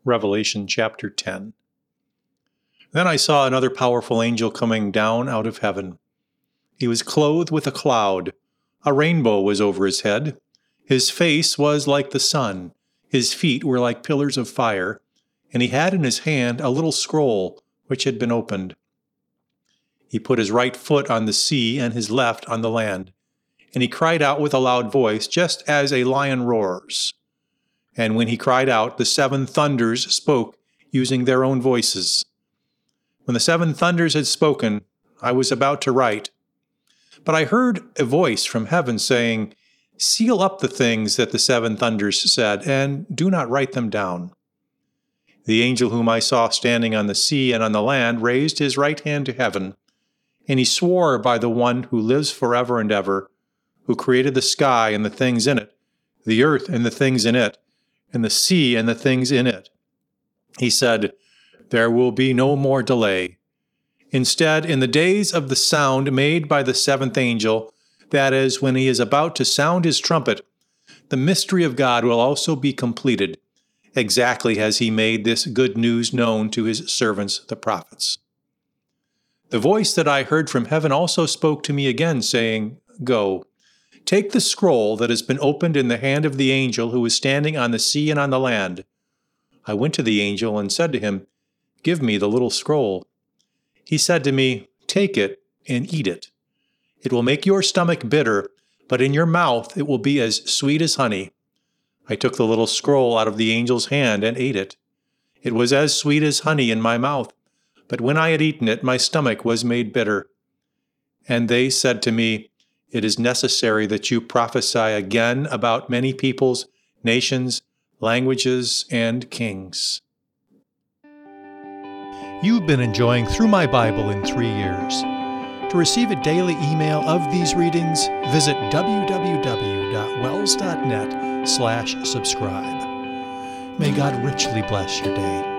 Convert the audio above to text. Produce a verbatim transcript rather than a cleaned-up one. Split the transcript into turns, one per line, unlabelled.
Revelation chapter ten. Then I saw another powerful angel coming down out of heaven. He was clothed with a cloud. A rainbow was over his head. His face was like the sun. His feet were like pillars of fire. And he had in his hand a little scroll which had been opened. He put his right foot on the sea and his left on the land. And he cried out with a loud voice, just as a lion roars. And when he cried out, the seven thunders spoke, using their own voices. When the seven thunders had spoken, I was about to write. But I heard a voice from heaven saying, "Seal up the things that the seven thunders said, and do not write them down." The angel whom I saw standing on the sea and on the land raised his right hand to heaven, and he swore by the one who lives forever and ever, who created the sky and the things in it, the earth and the things in it, and the sea and the things in it. He said, "There will be no more delay. Instead, in the days of the sound made by the seventh angel, that is, when he is about to sound his trumpet, the mystery of God will also be completed, exactly as he made this good news known to his servants the prophets." The voice that I heard from heaven also spoke to me again, saying, "Go, take the scroll that has been opened in the hand of the angel who is standing on the sea and on the land." I went to the angel and said to him, "Give me the little scroll." He said to me, "Take it and eat it. It will make your stomach bitter, but in your mouth it will be as sweet as honey." I took the little scroll out of the angel's hand and ate it. It was as sweet as honey in my mouth, but when I had eaten it, my stomach was made bitter. And they said to me, "It is necessary that you prophesy again about many peoples, nations, languages, and kings." You've been enjoying Through My Bible in Three Years. To receive a daily email of these readings, visit w w w dot wells dot net slash subscribe. May God richly bless your day.